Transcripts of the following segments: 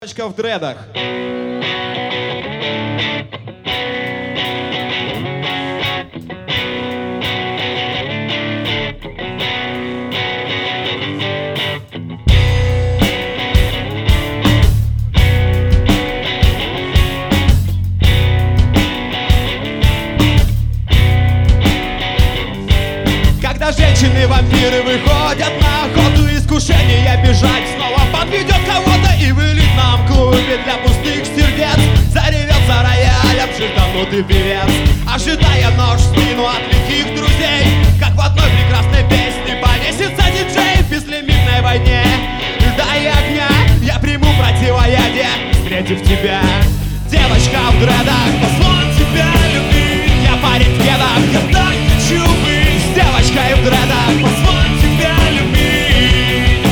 Девочка в дредах. Когда женщины-вампиры выходят на охоту, искушение бежать снова подведет кого-то и в элитном клубе для пустых сердец заревется рояль обширдохнутый певец, ожидая нож в спину от лихих друзей. Как в одной прекрасной песне понесется диджей в безлимитной войне льда и огня. Я приму противоядие, встретив тебя. Девочка в дредах, позволь тебя любить. Я парень в кедах, я так хочу быть с девочкой в дредах. Позволь тебя любить.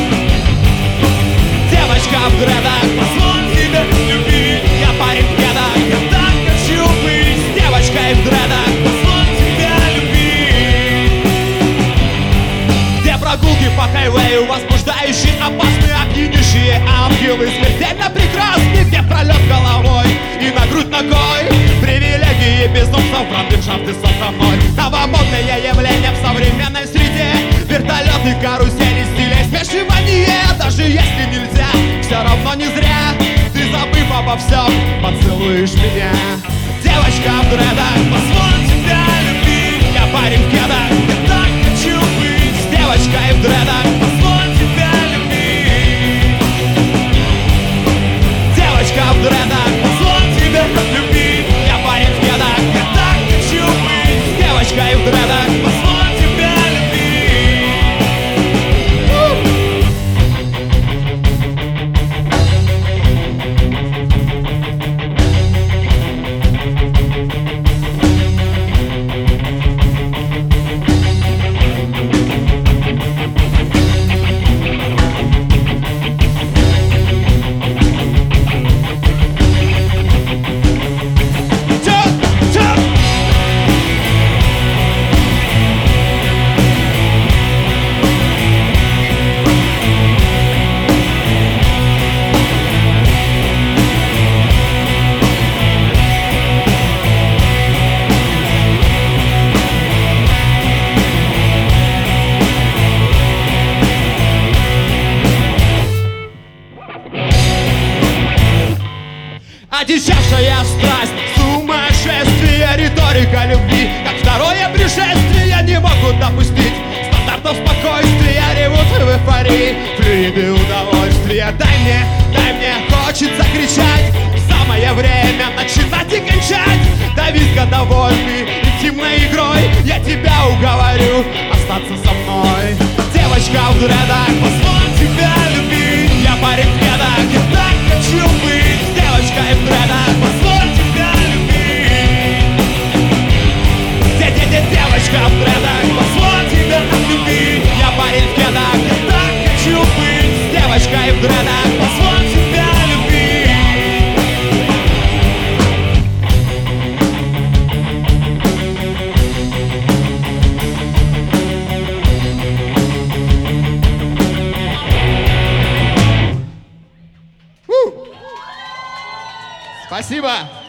Девочка в дредах, позволь тебя любить. Я парень в кедах, я так хочу быть с девочкой в дредах. Позволь тебя любить. Где прогулки по хайвею, возбуждающие, опасные, опьянющие ангелы смертельно прекрасны. Где пролет головой и на грудь ногой, привилегии безумцев, брандершафты со мной. Новомодное явление в современной среде, вертолеты, карусели, стилей смешивание. Даже если нельзя, все равно не зря ты, забыв обо всем, поцелуешь меня. Девочка в дредах, позволь тебя любить. Я парень в кедах, я так хочу быть с девочкой в дредах. Позволь тебя любить. Девочка в дредах, позволь тебя любить. Я парень в кедах, я так хочу быть с девочкой в дредах. Позволь тебя любить. Одичавшая страсть, сумасшествие, риторика любви, как второе пришествие, не могут допустить стандартов спокойствия, ревут в эйфории флюиды удовольствия. Дай мне, хочется кричать, самое время начинать и кончать. До визга довольный интимной игрой, я тебя уговорю остаться со мной. Девочка в дредах, позволь тебя любить. Я парень в кедах, я так хочу быть с девочкой в дредах. Позволь тебя любить. Девочка в дредах, позволь тебя любить. Я парень в кедах, я так хочу быть с девочкой в дредах. Позволь тебя любить. Спасибо.